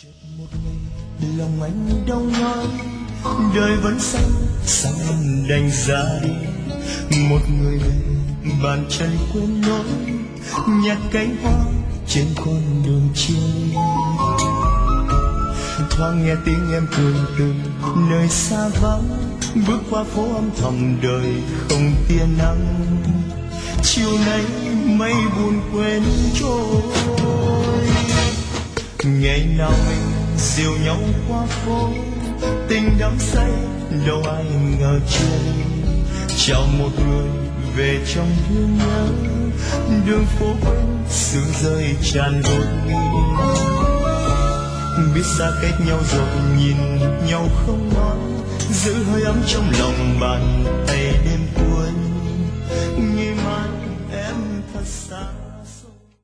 Một ngày lòng anh đau nhói, đời vẫn xanh sao em đành ra đi. Một người về bàn chân quên lối, nhặt cánh hoa trên con đường trôi. Thoáng nghe tiếng em cười từ nơi xa vắng, bước qua phố âm thầm đời không tia nắng. Chiều nay mây buồn quên trôi, ngày nào mình dìu nhau qua phố, tình đắm say đâu ai ngờ chơi. Chào một người về trong thương nhớ, đường phố quên sương rơi tràn gối. Biết xa cách nhau rồi nhìn nhau không nói, giữ hơi ấm trong lòng bàn tay đêm cuối. Ngày mai em thật xa.